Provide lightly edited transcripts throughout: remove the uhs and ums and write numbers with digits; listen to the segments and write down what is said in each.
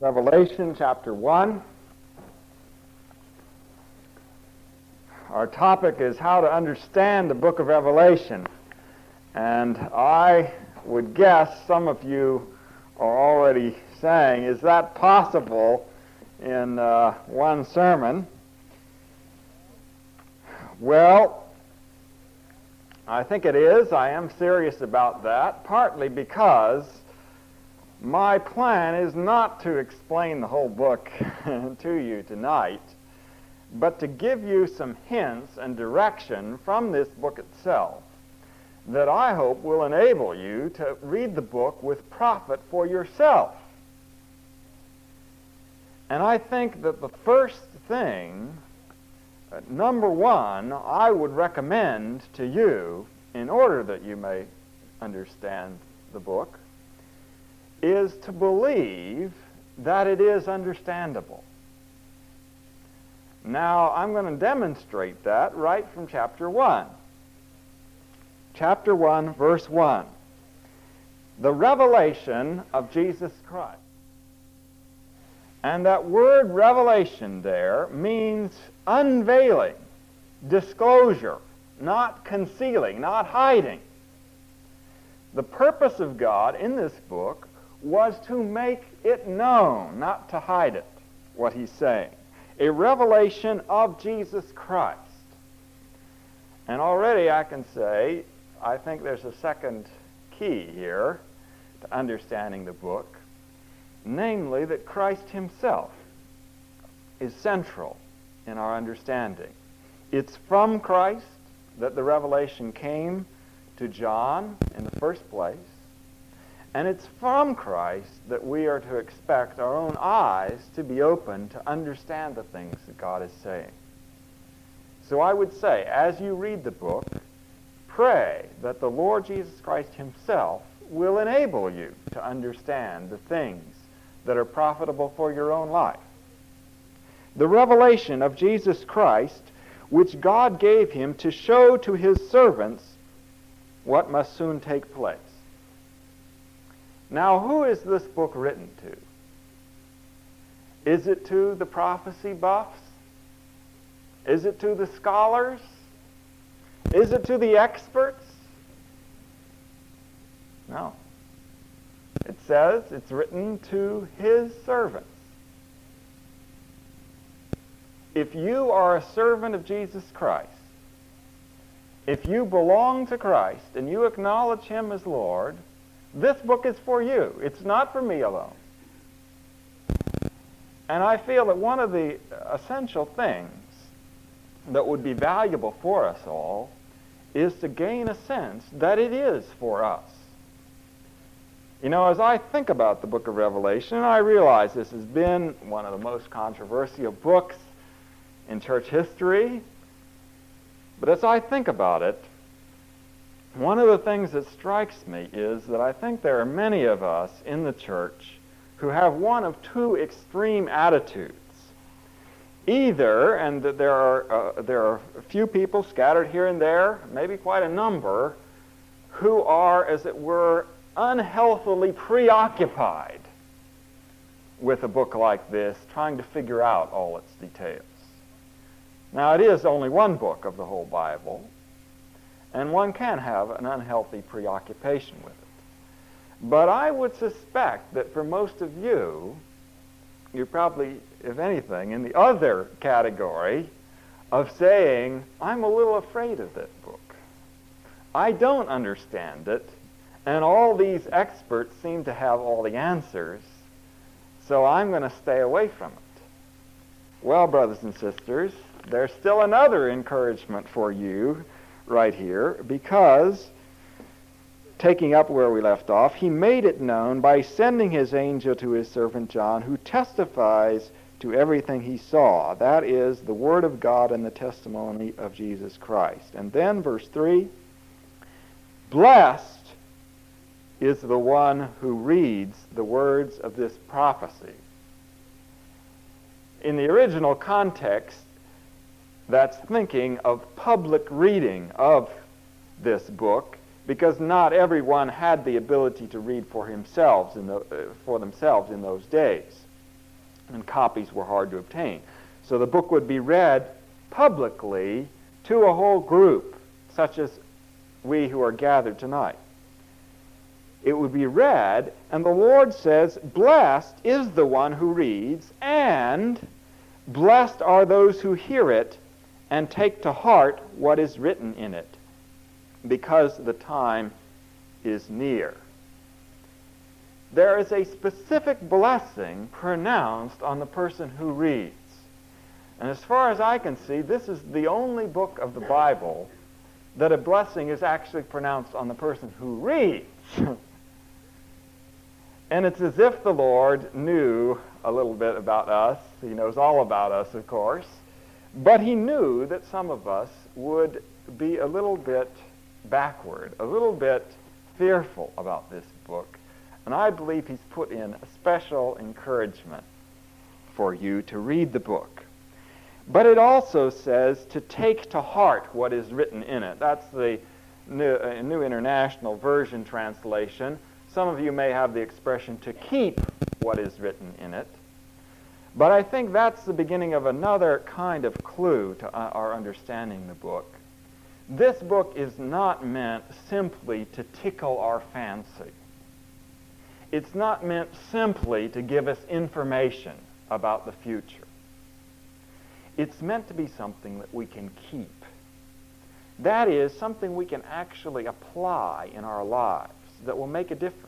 Revelation chapter 1. Our topic is how to understand the book of Revelation. And I would guess some of you are already saying, is that possible in one sermon? Well, I think it is. I am serious about that, partly because my plan is not to explain the whole book to you tonight, but to give you some hints and direction from this book itself that I hope will enable you to read the book with profit for yourself. And I think that the first thing, number one, I would recommend to you, in order that you may understand the book, is to believe that it is understandable. Now, I'm going to demonstrate that right from chapter 1. Chapter 1, verse 1. The revelation of Jesus Christ. And that word revelation there means unveiling, disclosure, not concealing, not hiding. The purpose of God in this book was to make it known, not to hide it, what he's saying. A revelation of Jesus Christ. And already I can say, I think there's a second key here to understanding the book, namely that Christ himself is central in our understanding. It's from Christ that the revelation came to John in the first place, and it's from Christ that we are to expect our own eyes to be open to understand the things that God is saying. So I would say, as you read the book, pray that the Lord Jesus Christ himself will enable you to understand the things that are profitable for your own life. The revelation of Jesus Christ, which God gave him to show to his servants what must soon take place. Now, who is this book written to? Is it to the prophecy buffs? Is it to the scholars? Is it to the experts? No. It says it's written to his servants. If you are a servant of Jesus Christ, if you belong to Christ and you acknowledge him as Lord, this book is for you. It's not for me alone. And I feel that one of the essential things that would be valuable for us all is to gain a sense that it is for us. You know, as I think about the book of Revelation, and I realize this has been one of the most controversial books in church history, but as I think about it, one of the things that strikes me is that I think there are many of us in the church who have one of two extreme attitudes. Either, and there are a few people scattered here and there, maybe quite a number, who are, as it were, unhealthily preoccupied with a book like this, trying to figure out all its details. Now, it is only one book of the whole Bible, and one can have an unhealthy preoccupation with it. But I would suspect that for most of you, you're probably, if anything, in the other category of saying, I'm a little afraid of this book. I don't understand it, and all these experts seem to have all the answers, so I'm going to stay away from it. Well, brothers and sisters, there's still another encouragement for you right here, because, taking up where we left off, he made it known by sending his angel to his servant John, who testifies to everything he saw. That is the word of God and the testimony of Jesus Christ. And then, verse 3, blessed is the one who reads the words of this prophecy. In the original context, that's thinking of public reading of this book, because not everyone had the ability to read for themselves in those days. and copies were hard to obtain. So the book would be read publicly to a whole group, such as we who are gathered tonight. It would be read, and the Lord says, "Blessed is the one who reads, and blessed are those who hear it and take to heart what is written in it, because the time is near." There is a specific blessing pronounced on the person who reads. And as far as I can see, this is the only book of the Bible that a blessing is actually pronounced on the person who reads. And it's as if the Lord knew a little bit about us. He knows all about us, of course. But he knew that some of us would be a little bit backward, a little bit fearful about this book. And I believe he's put in a special encouragement for you to read the book. But it also says to take to heart what is written in it. That's the New International Version translation. Some of you may have the expression to keep what is written in it. But I think that's the beginning of another kind of clue to our understanding the book. This book is not meant simply to tickle our fancy. It's not meant simply to give us information about the future. It's meant to be something that we can keep. That is, something we can actually apply in our lives that will make a difference.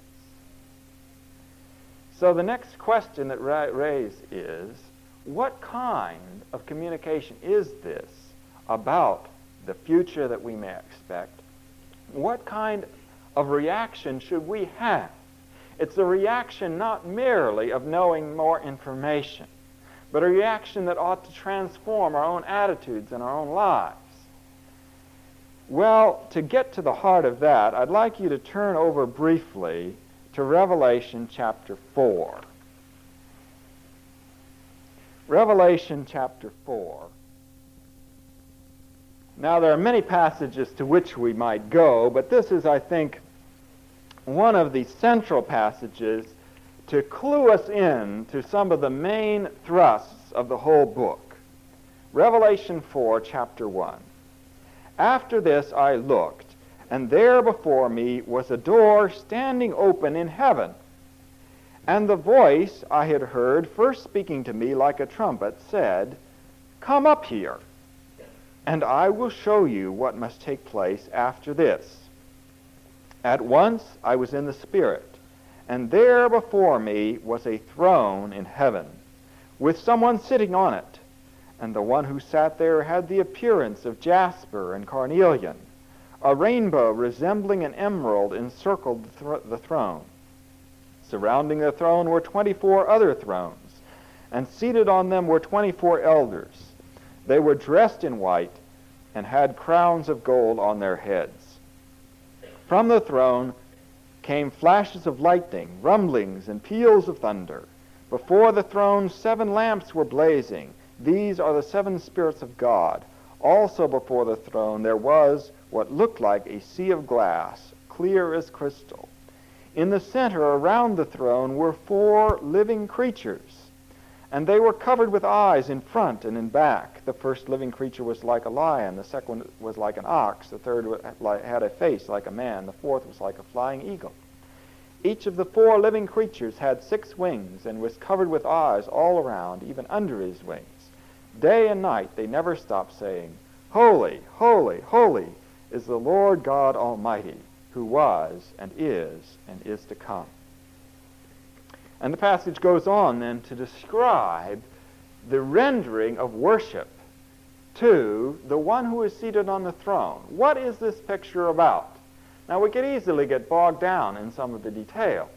So the next question that raised is, what kind of communication is this about the future that we may expect? What kind of reaction should we have? It's a reaction not merely of knowing more information, but a reaction that ought to transform our own attitudes and our own lives. Well, to get to the heart of that, I'd like you to turn over briefly to Revelation chapter 4. Revelation chapter 4. Now, there are many passages to which we might go, but this is, I think, one of the central passages to clue us in to some of the main thrusts of the whole book. Revelation 4, chapter 1. "After this I looked, and there before me was a door standing open in heaven. And the voice I had heard first speaking to me like a trumpet said, 'Come up here, and I will show you what must take place after this.' At once I was in the Spirit, and there before me was a throne in heaven, with someone sitting on it. And the one who sat there had the appearance of jasper and carnelian. A rainbow resembling an emerald encircled the throne. Surrounding the throne were 24 other thrones, and seated on them were 24 elders. They were dressed in white and had crowns of gold on their heads. From the throne came flashes of lightning, rumblings, and peals of thunder. Before the throne 7 lamps were blazing. These are the 7 spirits of God. Also before the throne there was what looked like a sea of glass, clear as crystal. In the center around the throne were 4 living creatures, and they were covered with eyes in front and in back. The first living creature was like a lion, the second was like an ox, the third had a face like a man, the fourth was like a flying eagle. Each of the 4 living creatures had 6 wings and was covered with eyes all around, even under his wings. Day and night they never stopped saying, 'Holy, holy, holy is the Lord God Almighty, who was and is to come.'" And the passage goes on then to describe the rendering of worship to the one who is seated on the throne. What is this picture about? Now, we could easily get bogged down in some of the details,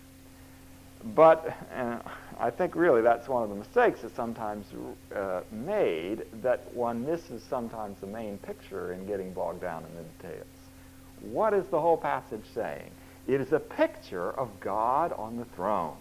but I think really that's one of the mistakes that's sometimes made, that one misses sometimes the main picture in getting bogged down in the details. What is the whole passage saying? It is a picture of God on the throne.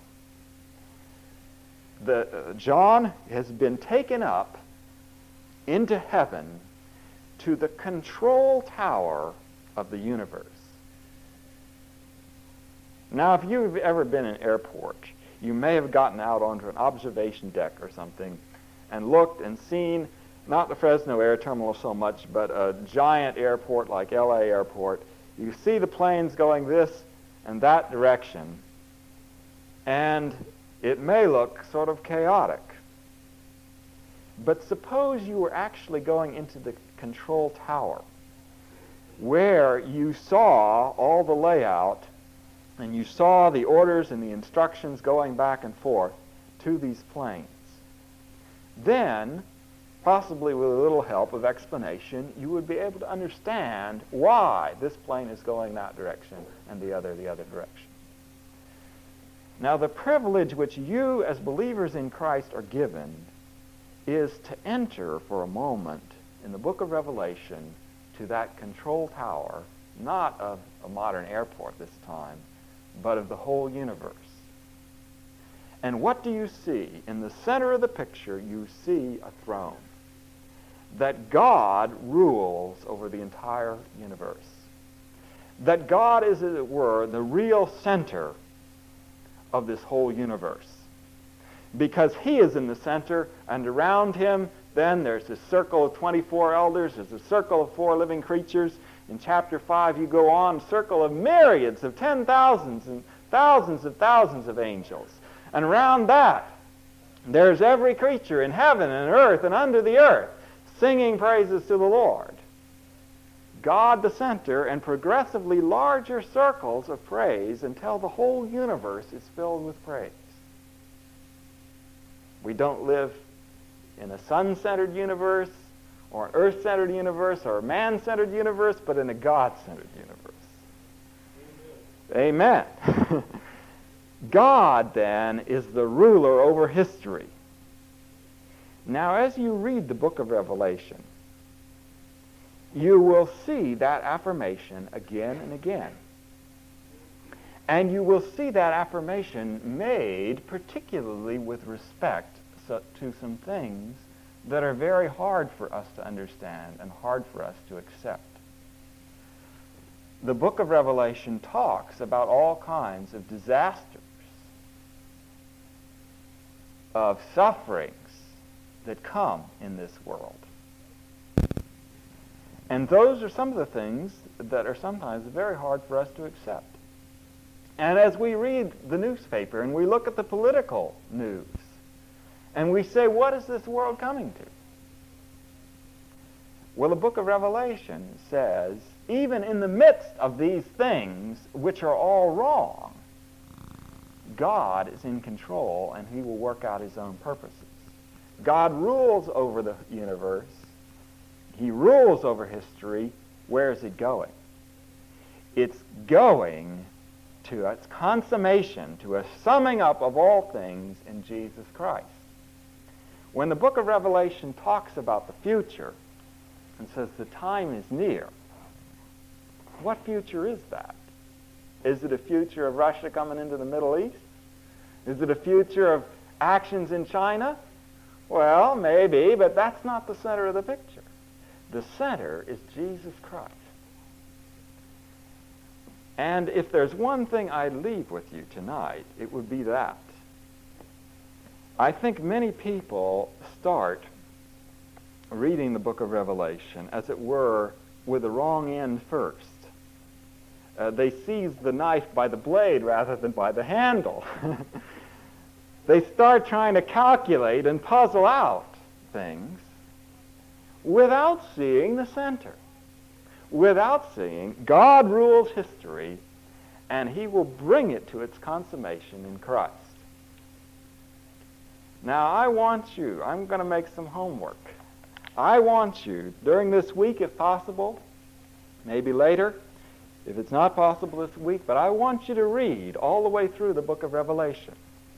John has been taken up into heaven to the control tower of the universe. Now, if you've ever been in an airport, you may have gotten out onto an observation deck or something and looked and seen not the Fresno Air Terminal so much, but a giant airport like LA Airport. You see the planes going this and that direction, and it may look sort of chaotic. But suppose you were actually going into the control tower, where you saw all the layout, and you saw the orders and the instructions going back and forth to these planes. Then, possibly with a little help of explanation, you would be able to understand why this plane is going that direction and the other direction. Now, the privilege which you as believers in Christ are given is to enter for a moment in the book of Revelation to that control tower, not of a modern airport this time, but of the whole universe. And what do you see? In the center of the picture, you see a throne. That God rules over the entire universe. That God is, as it were, the real center of this whole universe. Because he is in the center, and around him, then there's a circle of 24 elders, there's a circle of 4 living creatures. In chapter 5, you go on, a circle of myriads of 10,000s and thousands of angels. And around that, there's every creature in heaven and earth and under the earth, singing praises to the Lord. God the center, and progressively larger circles of praise until the whole universe is filled with praise. We don't live in a sun-centered universe, or an earth-centered universe, or a man-centered universe, but in a God-centered universe. Amen. Amen. God, then, is the ruler over history. Now, as you read the book of Revelation, you will see that affirmation again and again. And you will see that affirmation made particularly with respect to some things that are very hard for us to understand and hard for us to accept. The book of Revelation talks about all kinds of disasters, of sufferings that come in this world. And those are some of the things that are sometimes very hard for us to accept. And as we read the newspaper and we look at the political news, and we say, what is this world coming to? Well, the book of Revelation says, even in the midst of these things, which are all wrong, God is in control, and he will work out his own purposes. God rules over the universe. He rules over history. Where is it going? It's going to its consummation, to a summing up of all things in Jesus Christ. When the book of Revelation talks about the future and says the time is near, what future is that? Is it a future of Russia coming into the Middle East? Is it a future of actions in China? Well, maybe, but that's not the center of the picture. The center is Jesus Christ. And if there's one thing I'd leave with you tonight, it would be that. I think many people start reading the book of Revelation, as it were, with the wrong end first. They seize the knife by the blade rather than by the handle. They start trying to calculate and puzzle out things without seeing the center, without seeing God rules history, and he will bring it to its consummation in Christ. Now, I want you, I'm going to make some homework. I want you, during this week, if possible, maybe later, if it's not possible this week, but I want you to read all the way through the book of Revelation.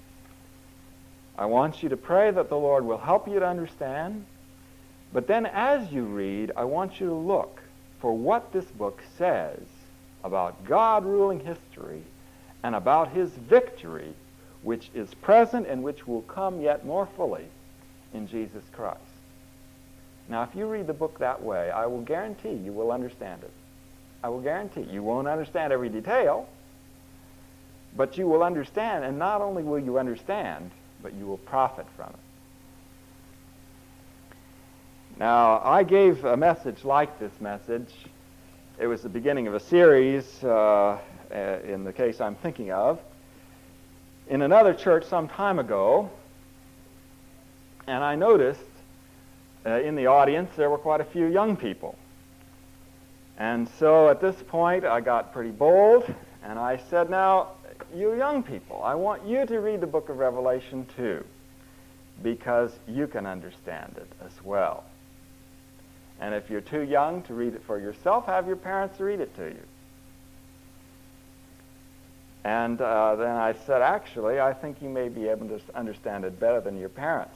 I want you to pray that the Lord will help you to understand, but then as you read, I want you to look for what this book says about God ruling history and about his victory, which is present and which will come yet more fully in Jesus Christ. Now, if you read the book that way, I will guarantee you will understand it. I will guarantee you won't understand every detail, But you will understand, and not only will you understand, but you will profit from it. Now, I gave a message like this message. It was the beginning of a series, in the case I'm thinking of, in another church some time ago, and I noticed in the audience there were quite a few young people. And so at this point I got pretty bold, and I said, now, you young people, I want you to read the book of Revelation too, because you can understand it as well. And if you're too young to read it for yourself, have your parents read it to you. And then I said, actually, I think you may be able to understand it better than your parents.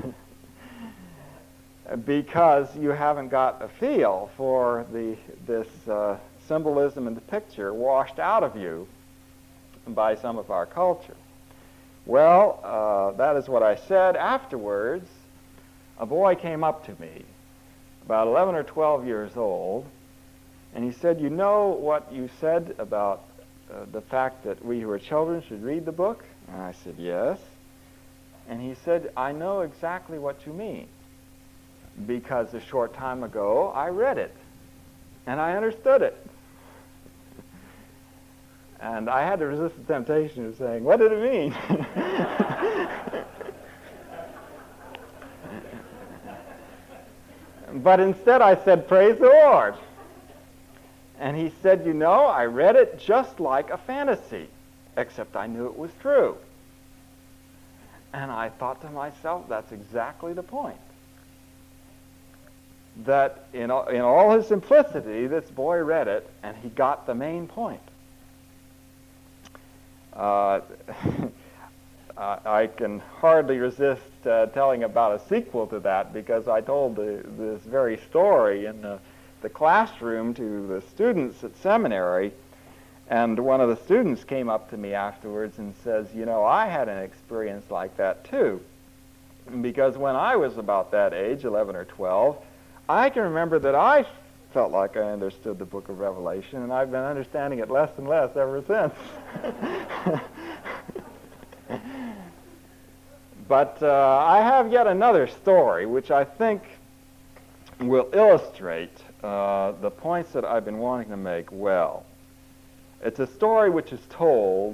Because you haven't got a feel for this symbolism in the picture washed out of you by some of our culture. Well, that is what I said. Afterwards, a boy came up to me, about 11 or 12 years old, and he said, you know what you said about the fact that we who are children should read the book? And I said, yes. And he said, I know exactly what you mean, because a short time ago I read it, and I understood it. And I had to resist the temptation of saying, what did it mean? But instead I said, praise the Lord. And he said, you know, I read it just like a fantasy, except I knew it was true. And I thought to myself, that's exactly the point. That in all his simplicity, this boy read it, and he got the main point. I can hardly resist telling about a sequel to that, because I told this very story in the classroom to the students at seminary, and one of the students came up to me afterwards and says, you know, I had an experience like that too, because when I was about that age, 11 or 12, I can remember that I felt like I understood the book of Revelation, and I've been understanding it less and less ever since. But I have yet another story which I think will illustrate the points that I've been wanting to make well. It's a story which is told,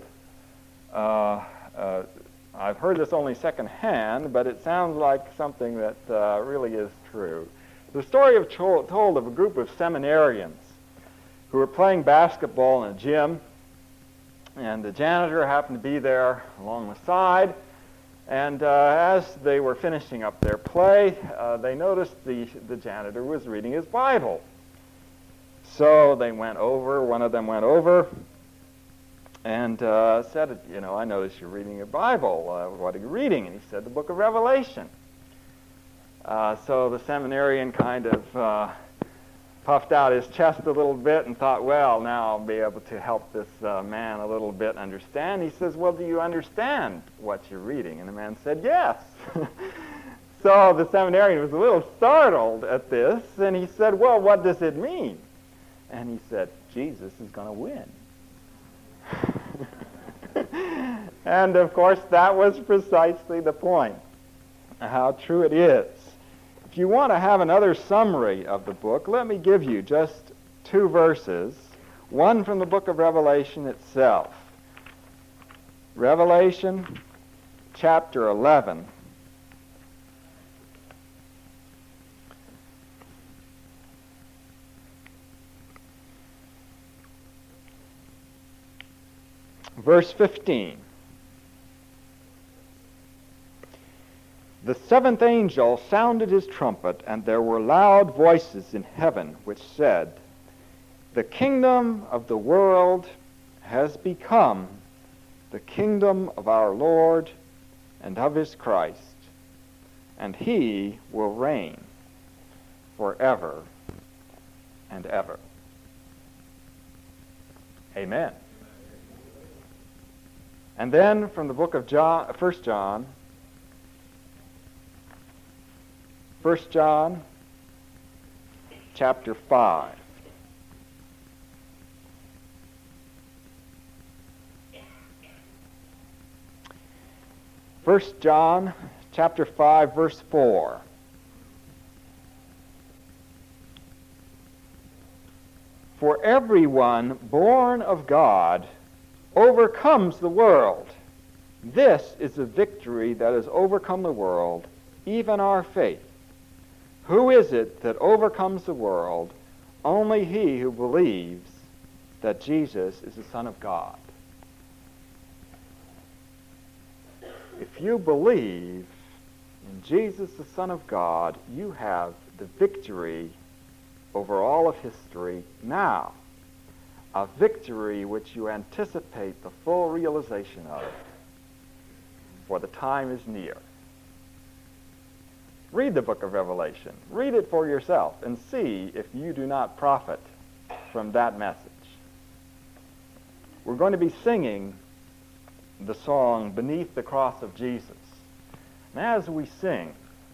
I've heard this only secondhand, but it sounds like something that really is true. The story told of a group of seminarians who were playing basketball in a gym, and the janitor happened to be there along the side, and as they were finishing up their play, they noticed the janitor was reading his Bible. So they went over, one of them went over, and said, you know, I noticed you're reading your Bible. What are you reading? And he said, the book of Revelation. So the seminarian kind of puffed out his chest a little bit and thought, well, now I'll be able to help this man a little bit understand. He says, well, do you understand what you're reading? And the man said, yes. So the seminarian was a little startled at this, and he said, well, what does it mean? And he said, Jesus is going to win. And of course, that was precisely the point, how true it is. If you want to have another summary of the book, let me give you just two verses, one from the book of Revelation itself. Revelation chapter 11. Verse 15. The seventh angel sounded his trumpet, and there were loud voices in heaven which said, the kingdom of the world has become the kingdom of our Lord and of his Christ, and he will reign forever and ever. Amen. And then from the book of John, 1 John chapter 5. 1 John chapter 5, verse 4. For everyone born of God overcomes the world. This is the victory that has overcome the world, even our faith. Who is it that overcomes the world? Only he who believes that Jesus is the Son of God. If you believe in Jesus, the Son of God, you have the victory over all of history now, a victory which you anticipate the full realization of, for the time is near. Read the book of Revelation. Read it for yourself and see if you do not profit from that message. We're going to be singing the song, Beneath the Cross of Jesus. And as we sing,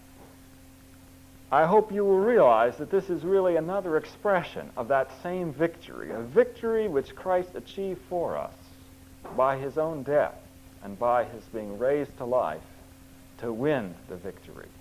I hope you will realize that this is really another expression of that same victory, a victory which Christ achieved for us by his own death and by his being raised to life to win the victory.